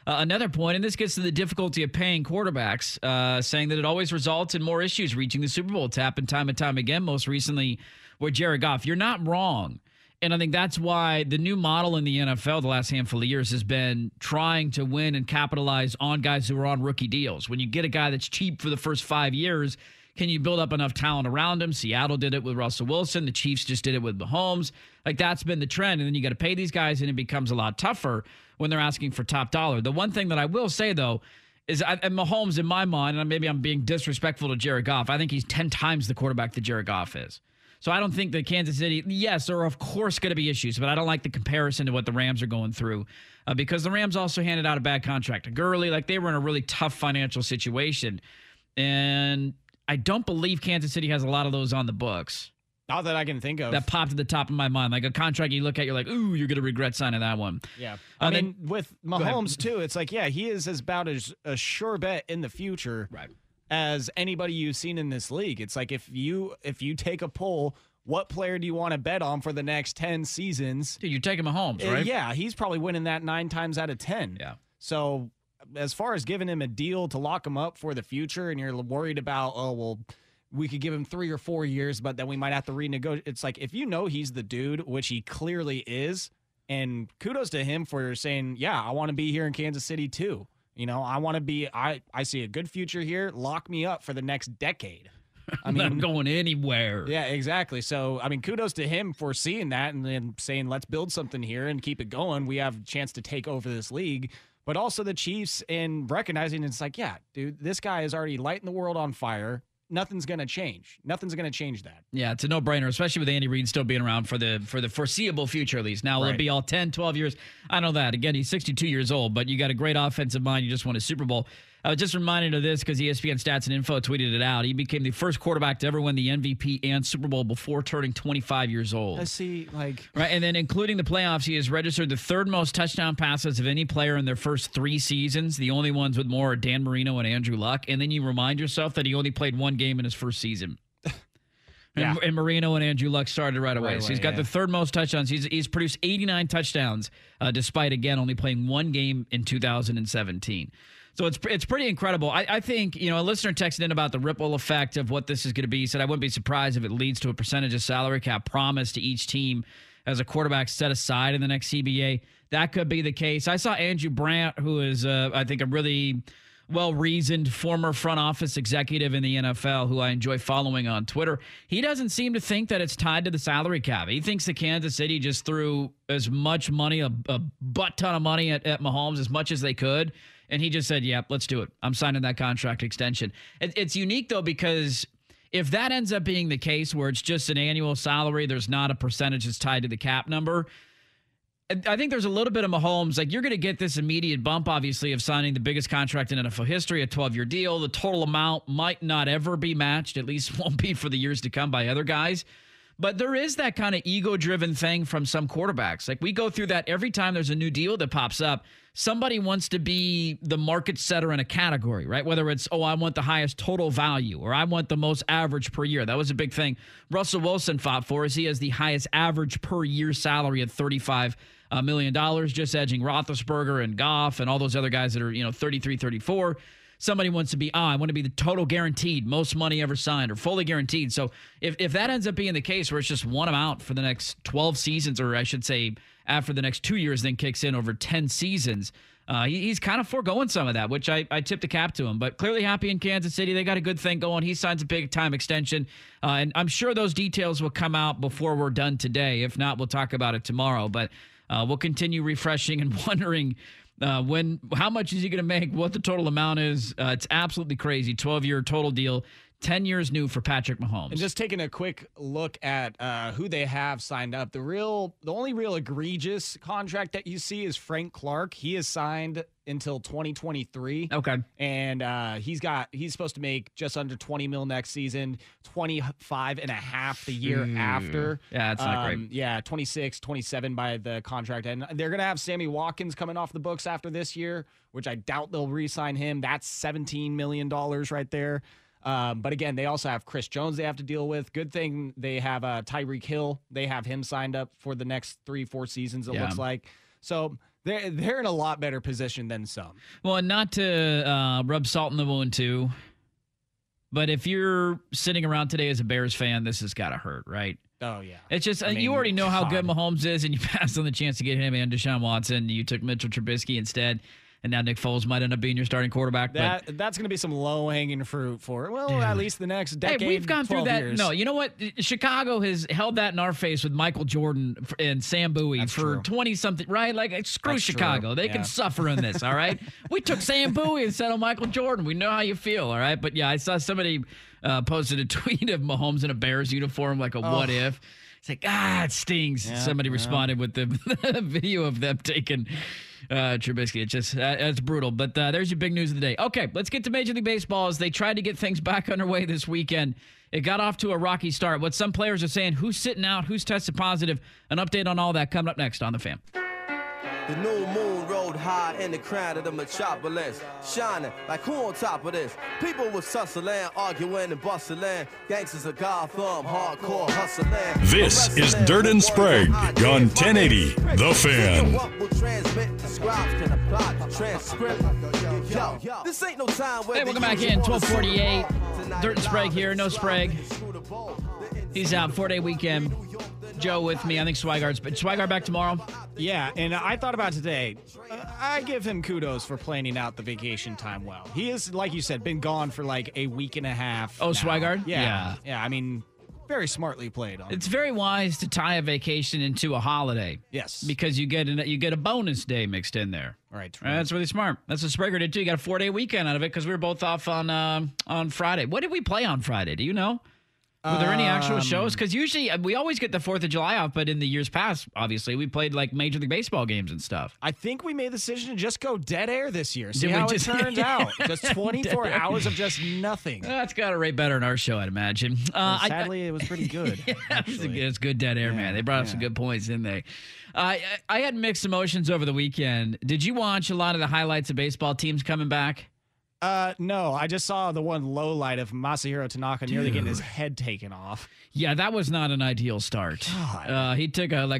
Another point, and this gets to the difficulty of paying quarterbacks, saying that it always results in more issues reaching the Super Bowl. It's happened time and time again, most recently with Jared Goff. You're not wrong. And I think that's why the new model in the NFL the last handful of years has been trying to win and capitalize on guys who are on rookie deals. When you get a guy that's cheap for the first 5 years, can you build up enough talent around him? Seattle did it with Russell Wilson. The Chiefs just did it with Mahomes. Like, that's been the trend. And then you got to pay these guys, and it becomes a lot tougher when they're asking for top dollar. The one thing that I will say, though, is Mahomes, in my mind, and maybe I'm being disrespectful to Jared Goff, I think he's 10 times the quarterback that Jared Goff is. So I don't think that Kansas City, yes, there are of course going to be issues, but I don't like the comparison to what the Rams are going through because the Rams also handed out a bad contract to Gurley. Like, they were in a really tough financial situation. And I don't believe Kansas City has a lot of those on the books. Not that I can think of. That popped at the top of my mind. Like a contract you look at, you're like, ooh, you're going to regret signing that one. Yeah. I mean, with Mahomes, too, it's like, yeah, he is about as a sure bet in the future as anybody you've seen in this league. It's like if you take a poll, what player do you want to bet on for the next 10 seasons? Dude, you're taking Mahomes, right? Yeah, he's probably winning that 9 times out of 10. Yeah. So as far as giving him a deal to lock him up for the future and you're worried about, oh, well, we could give him 3 or 4 years, but then we might have to renegotiate. It's like, if you know he's the dude, which he clearly is, and kudos to him for saying, yeah, I want to be here in Kansas City too. You know, I want to be, I see a good future here. Lock me up for the next decade. I mean, I'm not going anywhere. Yeah, exactly. So, I mean, kudos to him for seeing that and then saying, let's build something here and keep it going. We have a chance to take over this league. But also the Chiefs and recognizing it's like, yeah, dude, this guy is already lighting the world on fire. Nothing's going to change. Nothing's going to change that. Yeah, it's a no-brainer, especially with Andy Reid still being around for the foreseeable future, at least. Now, it'll be all 10, 12 years. I know that. Again, he's 62 years old, but you got a great offensive mind. You just won a Super Bowl. I was just reminded of this because ESPN Stats and Info tweeted it out. He became the first quarterback to ever win the MVP and Super Bowl before turning 25 years old. I see, like... Right, and then including the playoffs, he has registered the third most touchdown passes of any player in their first 3 seasons. The only ones with more are Dan Marino and Andrew Luck. And then you remind yourself that he only played 1 game in his first season. And Marino and Andrew Luck started right away. So he's got the third most touchdowns. He's produced 89 touchdowns, despite, again, only playing 1 game in 2017. So it's pretty incredible. I think, you know, a listener texted in about the ripple effect of what this is going to be. He said, I wouldn't be surprised if it leads to a percentage of salary cap promised to each team as a quarterback set aside in the next CBA. That could be the case. I saw Andrew Brandt, who is, I think, a really well-reasoned former front office executive in the NFL who I enjoy following on Twitter. He doesn't seem to think that it's tied to the salary cap. He thinks that Kansas City just threw as much money, a butt ton of money at Mahomes, as much as they could. And he just said, yep, let's do it. I'm signing that contract extension. It's unique, though, because if that ends up being the case where it's just an annual salary, there's not a percentage that's tied to the cap number, I think there's a little bit of Mahomes. Like, you're going to get this immediate bump, obviously, of signing the biggest contract in NFL history, a 12-year deal. The total amount might not ever be matched, at least won't be for the years to come, by other guys. But there is that kind of ego-driven thing from some quarterbacks. Like, we go through that every time there's a new deal that pops up. Somebody wants to be the market setter in a category, right? Whether it's, I want the highest total value or I want the most average per year. That was a big thing Russell Wilson fought for, as he has the highest average per year salary at $35 million, just edging Roethlisberger and Goff and all those other guys that are, 33, 34. Somebody wants to be, I want to be the total guaranteed, most money ever signed, or fully guaranteed. So if that ends up being the case where it's just one amount for the next 12 seasons, or I should say after the next 2 years, then kicks in over 10 seasons, he's kind of foregoing some of that, which I tip the cap to him. But clearly happy in Kansas City. They got a good thing going. He signs a big-time extension. And I'm sure those details will come out before we're done today. If not, we'll talk about it tomorrow. But we'll continue refreshing and wondering how much is he going to make, what the total amount is. It's absolutely crazy. 12-year total deal, 10 years new for Patrick Mahomes. And just taking a quick look at who they have signed up, the only real egregious contract that you see is Frank Clark. He is signed until 2023. Okay. And he's supposed to make just under $20 million next season, 25.5 the year after. Yeah, that's not great. Yeah, 26, 27 by the contract. And they're going to have Sammy Watkins coming off the books after this year, which I doubt they'll re-sign him. That's $17 million right there. But again, they also have Chris Jones they have to deal with. Good thing they have Tyreek Hill. They have him signed up for the next 3-4 seasons, it looks like. So they're in a lot better position than some. Well, and not to rub salt in the wound too, but if you're sitting around today as a Bears fan, this has got to hurt, right? Oh, yeah. It's just, you already know how good Mahomes is, and you passed on the chance to get him and Deshaun Watson. You took Mitchell Trubisky instead, and now Nick Foles might end up being your starting quarterback. That's going to be some low-hanging fruit for, at least the next decade. Hey, we've gone through that. Years. No, you know what? Chicago has held that in our face with Michael Jordan and Sam Bowie for 20-something, right? Like, screw That's Chicago. True. They can suffer in this, all right? We took Sam Bowie instead of Michael Jordan. We know how you feel, all right? But, yeah, I saw somebody posted a tweet of Mahomes in a Bears uniform, like a what if. It's like, it stings. Yeah, somebody responded with the video of them taking Trubisky. It's just, it's brutal. But there's your big news of the day. Okay, let's get to Major League Baseball as they tried to get things back underway this weekend. It got off to a rocky start. What some players are saying, who's sitting out, who's tested positive, an update on all that coming up next on The Fan. The new moon rode high in the crown of the metropolis, shining like who on top of this? People was hustling, arguing and bustling. Gangsters of Gotham, hardcore hustling. This is Dirt and Sprague on 1080 The Fan. Hey, welcome back in 1248. Dirt and Sprague here. No Sprague. He's out 4-day weekend. Joe with me. I think Swigart back tomorrow. Yeah, and I thought about today. I give him kudos for planning out the vacation time well. He is, like you said, been gone for like a week and a half. Oh, Swigart? Yeah. I mean, very smartly played. It's very wise to tie a vacation into a holiday. Yes, because you get a bonus day mixed in there. Right. That's really smart. That's what Sprague did too. You got a 4-day weekend out of it because we were both off on Friday. What did we play on Friday? Do you know? Were there any actual shows? Because usually we always get the 4th of July off, but in the years past, obviously, we played like Major League Baseball games and stuff. I think we made the decision to just go dead air this year. See how it turns out. Just 24 hours of just nothing. That's got to rate better in our show, I'd imagine. Sadly, it was pretty good. It's good dead air, man. They brought up some good points, didn't they? I had mixed emotions over the weekend. Did you watch a lot of the highlights of baseball teams coming back? No, I just saw the one low light of Masahiro Tanaka nearly getting his head taken off. Yeah, that was not an ideal start. He took a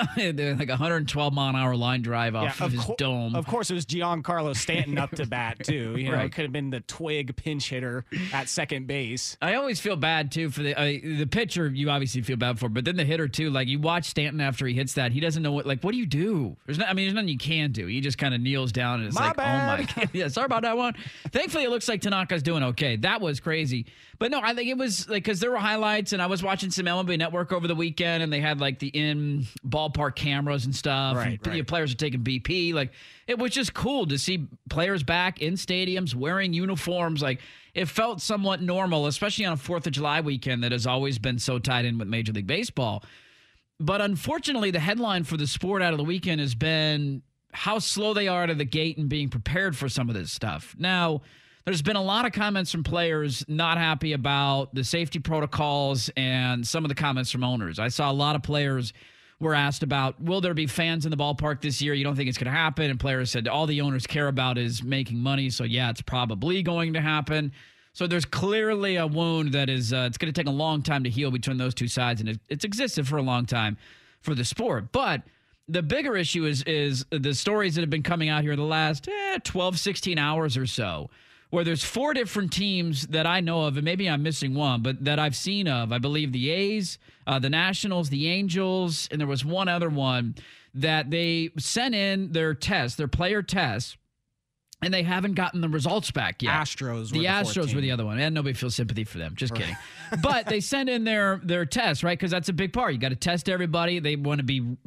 112-mile-an-hour line drive off of his dome. Of course, it was Giancarlo Stanton up to bat, too. You know, it could have been the twig pinch hitter at second base. I always feel bad, too, for the pitcher you obviously feel bad for, but then the hitter, too. Like, you watch Stanton after he hits that. He doesn't know what do you do? There's nothing you can do. He just kind of kneels down and it's bad. Oh, my God. Yeah, sorry about that one. Thankfully, it looks like Tanaka's doing okay. That was crazy. But no, I think it was like because there were highlights, and I was watching some MLB Network over the weekend, and they had like the in-ballpark cameras and stuff. Right. Players are taking BP. Like, it was just cool to see players back in stadiums wearing uniforms. Like, it felt somewhat normal, especially on a 4th of July weekend that has always been so tied in with Major League Baseball. But unfortunately, the headline for the sport out of the weekend has been how slow they are out of the gate and being prepared for some of this stuff. Now, there's been a lot of comments from players not happy about the safety protocols and some of the comments from owners. I saw a lot of players were asked about, will there be fans in the ballpark this year? You don't think it's going to happen? And players said all the owners care about is making money. So, yeah, it's probably going to happen. So there's clearly a wound that is it's going to take a long time to heal between those two sides. And it's existed for a long time for the sport. But the bigger issue is the stories that have been coming out here the last 12, 16 hours or so, where there's 4 different teams that I know of, and maybe I'm missing one, but that I've seen of. I believe the A's, the Nationals, the Angels, and there was one other one that they sent in their player tests, and they haven't gotten the results back yet. The Astros were the other one. And nobody feels sympathy for them. Just kidding. But they send in their tests, right? Because that's a big part. You got to test everybody. They want to be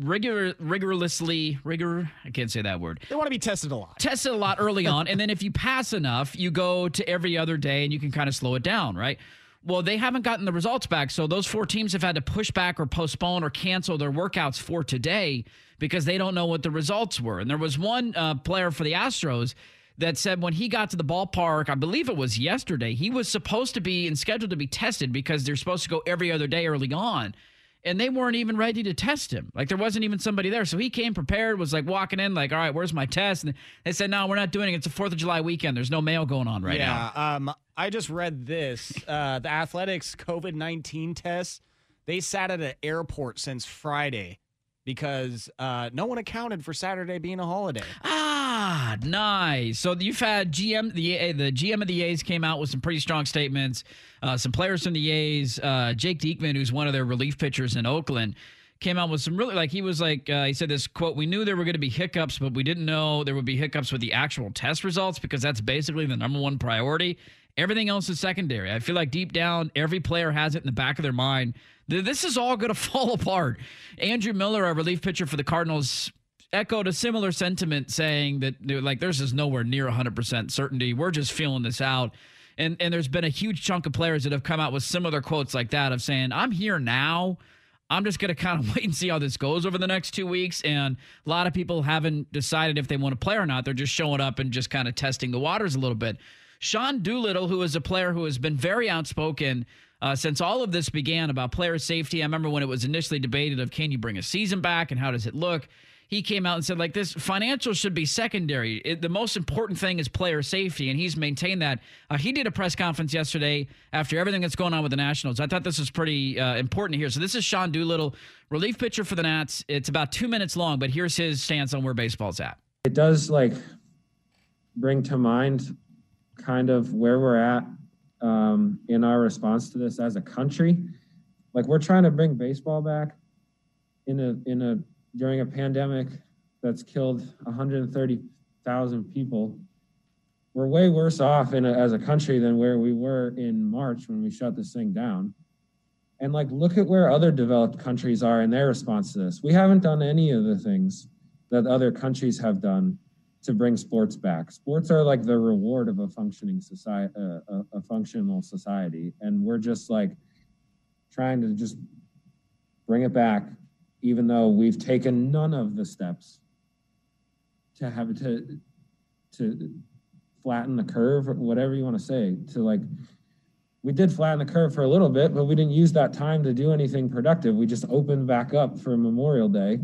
rigorously. I can't say that word. They want to be tested a lot. Tested a lot early on. And then if you pass enough, you go to every other day and you can kind of slow it down, right? Well, they haven't gotten the results back. So those 4 teams have had to push back or postpone or cancel their workouts for today because they don't know what the results were. And there was one player for the Astros that said when he got to the ballpark, I believe it was yesterday, he was supposed to be and scheduled to be tested because they're supposed to go every other day early on. And they weren't even ready to test him. Like, there wasn't even somebody there. So he came prepared, was like walking in like, all right, where's my test? And they said, no, we're not doing it. It's a 4th of July weekend. There's no mail going on right now. Yeah, I just read this. The Athletics COVID-19 tests, they sat at an airport since Friday because no one accounted for Saturday being a holiday. Ah, nice. So you've had the GM of the A's came out with some pretty strong statements. Some players from the A's, Jake Diekman, who's one of their relief pitchers in Oakland, came out with some really, he said this quote, "We knew there were going to be hiccups, but we didn't know there would be hiccups with the actual test results because that's basically the number one priority. Everything else is secondary. I feel like deep down, every player has it in the back of their mind. This is all going to fall apart." Andrew Miller, a relief pitcher for the Cardinals, echoed a similar sentiment, saying that there's just nowhere near 100% certainty. We're just feeling this out. And there's been a huge chunk of players that have come out with similar quotes like that of saying, "I'm here now. I'm just going to kind of wait and see how this goes over the next 2 weeks." And a lot of people haven't decided if they want to play or not. They're just showing up and just kind of testing the waters a little bit. Sean Doolittle, who is a player who has been very outspoken since all of this began about player safety. I remember when it was initially debated of, can you bring a season back and how does it look? He came out and said, this financial should be secondary. The most important thing is player safety, and he's maintained that. He did a press conference yesterday after everything that's going on with the Nationals. I thought this was pretty important to hear. So this is Sean Doolittle, relief pitcher for the Nats. It's about 2 minutes long, but here's his stance on where baseball's at. It does bring to mind kind of where we're at in our response to this as a country. We're trying to bring baseball back during a pandemic that's killed 130,000 people. We're way worse off as a country than where we were in March when we shut this thing down. And look at where other developed countries are in their response to this. We haven't done any of the things that other countries have done to bring sports back. Sports are the reward of a functioning society, a functional society. And we're just trying to just bring it back, even though we've taken none of the steps to have to flatten the curve, or whatever you want to say, we did flatten the curve for a little bit, but we didn't use that time to do anything productive. We just opened back up for Memorial Day.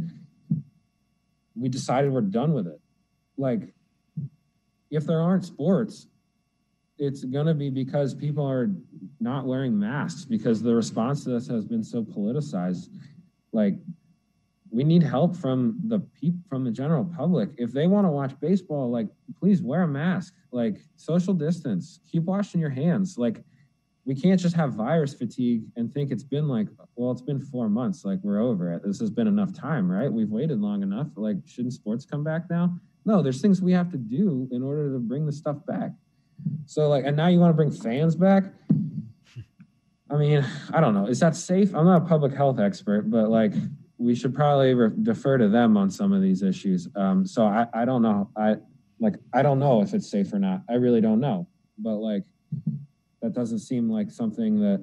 We decided we're done with it. If there aren't sports, it's going to be because people are not wearing masks because the response to this has been so politicized. We need help from the general public. If they want to watch baseball, please wear a mask, social distance, keep washing your hands. We can't just have virus fatigue and think it's been it's been 4 months. We're over it. This has been enough time, right? We've waited long enough. Shouldn't sports come back now? No, there's things we have to do in order to bring the stuff back. So and now you want to bring fans back? I mean, I don't know. Is that safe? I'm not a public health expert, but we should probably defer to them on some of these issues. So I don't know. I don't know if it's safe or not. I really don't know. But that doesn't seem like something that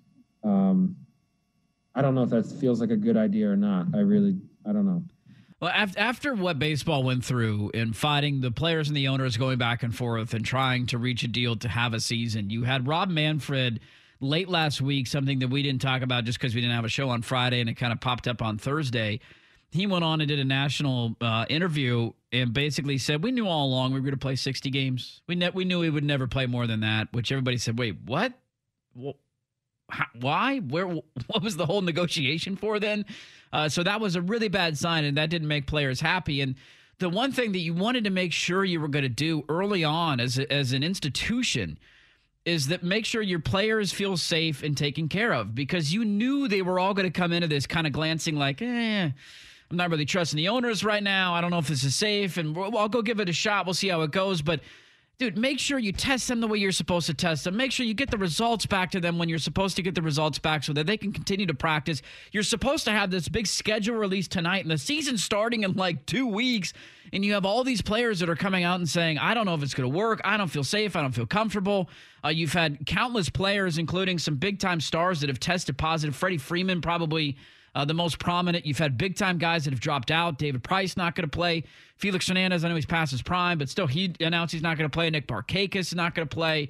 I don't know if that feels like a good idea or not. I don't know. Well, after what baseball went through in fighting the players and the owners going back and forth and trying to reach a deal to have a season, you had Rob Manfred late last week, something that we didn't talk about just because we didn't have a show on Friday and it kind of popped up on Thursday. He went on and did a national interview and basically said, we knew all along we were going to play 60 games. We knew we would never play more than that, which everybody said, wait, what? Well, why? What was the whole negotiation for then? So that was a really bad sign, and that didn't make players happy. And the one thing that you wanted to make sure you were going to do early on as an institution is that make sure your players feel safe and taken care of, because you knew they were all going to come into this kind of glancing I'm not really trusting the owners right now. I don't know if this is safe, and I'll go give it a shot. We'll see how it goes. But dude, make sure you test them the way you're supposed to test them. Make sure you get the results back to them when you're supposed to get the results back so that they can continue to practice. You're supposed to have this big schedule release tonight, and the season's starting in 2 weeks, and you have all these players that are coming out and saying, I don't know if it's going to work. I don't feel safe. I don't feel comfortable. You've had countless players, including some big-time stars that have tested positive. Freddie Freeman, probably the most prominent. You've had big-time guys that have dropped out. David Price not going to play. Felix Hernandez, I know he's past his prime, but still he announced he's not going to play. Nick Barkakis is not going to play.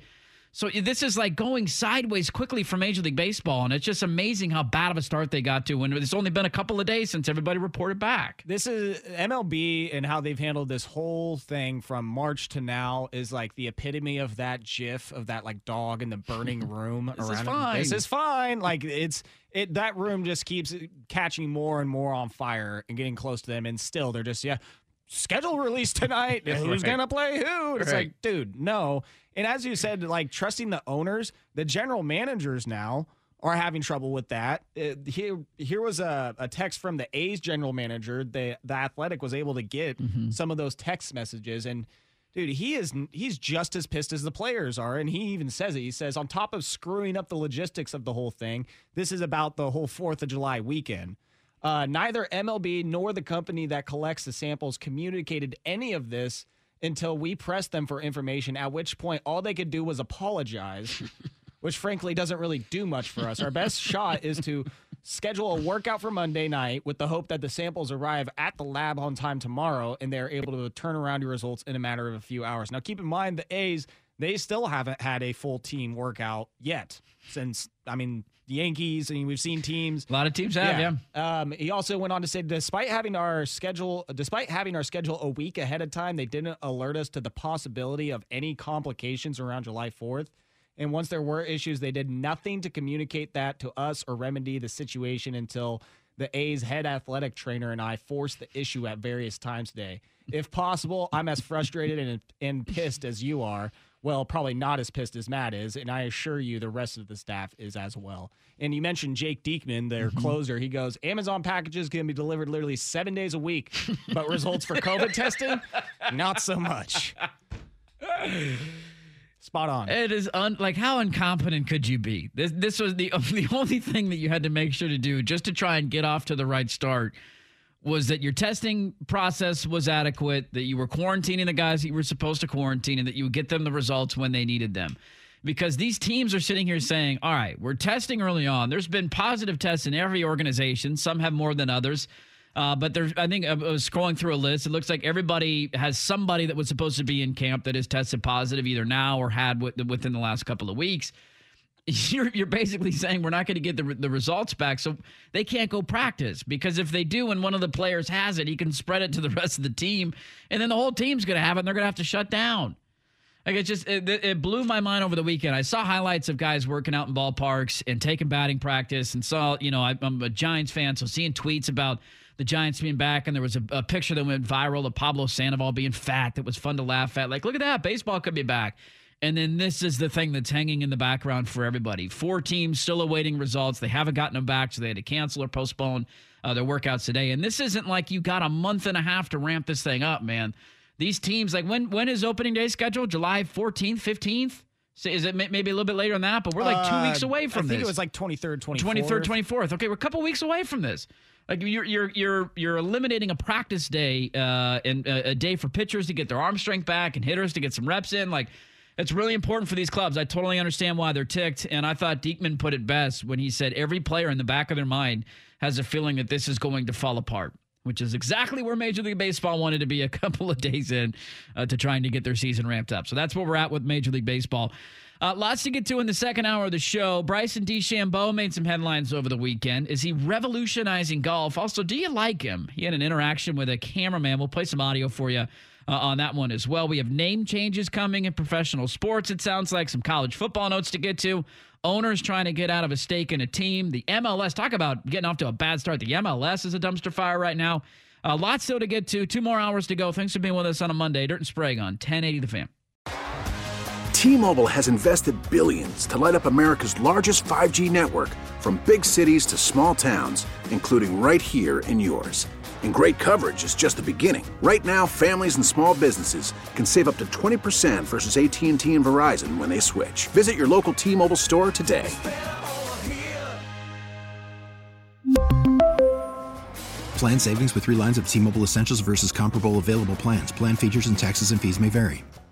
So this is like going sideways quickly for Major League Baseball, and it's just amazing how bad of a start they got to when it's only been a couple of days since everybody reported back. This is MLB and how they've handled this whole thing from March to now is like the epitome of that GIF of that like dog in the burning room This around is him. fine. This is fine. Like that room just keeps catching more and more on fire and getting close to them, and still they're just schedule release tonight. Who's gonna play who? It's like, dude, no. And as you said, like trusting the owners, the general managers now are having trouble with that. Here was a text from the A's general manager. The Athletic was able to get some of those text messages, and dude, he's just as pissed as the players are, and he even says it. He says, on top of screwing up the logistics of the whole thing, this is about the whole 4th of July weekend. Neither MLB nor the company that collects the samples communicated any of this until we pressed them for information, at which point all they could do was apologize, which frankly doesn't really do much for us. Our best shot is to schedule a workout for Monday night with the hope that the samples arrive at the lab on time tomorrow and they're able to turn around your results in a matter of a few hours. Now, keep in mind the A's, they still haven't had a full team workout yet since, the Yankees, and we've seen teams. A lot of teams have, yeah. He also went on to say, despite having our schedule a week ahead of time, they didn't alert us to the possibility of any complications around July 4th. And once there were issues, they did nothing to communicate that to us or remedy the situation until the A's head athletic trainer and I forced the issue at various times today. If possible, I'm as frustrated and pissed as you are. Well, probably not as pissed as Matt is, and I assure you the rest of the staff is as well. And you mentioned Jake Diekman, their closer. He goes, Amazon packages can be delivered literally 7 days a week, but results for COVID testing, not so much. Spot on. It is how incompetent could you be? This was the only thing that you had to make sure to do just to try and get off to the right start was that your testing process was adequate, that you were quarantining the guys that you were supposed to quarantine, and that you would get them the results when they needed them. Because these teams are sitting here saying, all right, we're testing early on. There's been positive tests in every organization. Some have more than others. But I think I was scrolling through a list. It looks like everybody has somebody that was supposed to be in camp that is tested positive either now or had within the last couple of weeks. You're basically saying we're not going to get the results back, so they can't go practice, because if they do and one of the players has it, he can spread it to the rest of the team, and then the whole team's going to have it, and they're going to have to shut down. Like it blew my mind over the weekend. I saw highlights of guys working out in ballparks and taking batting practice, and saw, I'm a Giants fan, so seeing tweets about the Giants being back, and there was a picture that went viral of Pablo Sandoval being fat that was fun to laugh at. Like, look at that, baseball could be back. And then this is the thing that's hanging in the background for everybody. 4 teams still awaiting results. They haven't gotten them back, so they had to cancel or postpone their workouts today. And this isn't like you got a month and a half to ramp this thing up, man. These teams, like when is opening day scheduled? July 14th, 15th? So is it maybe a little bit later than that? But we're like 2 weeks away from this. I think it was like 23rd, 24th. 23rd, 24th. Okay, we're a couple weeks away from this. Like you're eliminating a practice day and a day for pitchers to get their arm strength back and hitters to get some reps in. Like, it's really important for these clubs. I totally understand why they're ticked, and I thought Diekman put it best when he said every player in the back of their mind has a feeling that this is going to fall apart, which is exactly where Major League Baseball wanted to be a couple of days in to trying to get their season ramped up. So that's where we're at with Major League Baseball. Lots to get to in the second hour of the show. Bryson DeChambeau made some headlines over the weekend. Is he revolutionizing golf? Also, do you like him? He had an interaction with a cameraman. We'll play some audio for you on that one as well. We have name changes coming in professional sports. It sounds like some college football notes to get to. Owners trying to get out of a stake in a team. The MLS, talk about getting off to a bad start. The MLS is a dumpster fire right now. Lots still to get to. 2 more hours to go. Thanks for being with us on a Monday. Dirt and Sprague on 1080 The Fan. T-Mobile has invested billions to light up America's largest 5G network, from big cities to small towns, including right here in yours. And great coverage is just the beginning. Right now, families and small businesses can save up to 20% versus AT&T and Verizon when they switch. Visit your local T-Mobile store today. Plan savings with 3 lines of T-Mobile Essentials versus comparable available plans. Plan features and taxes and fees may vary.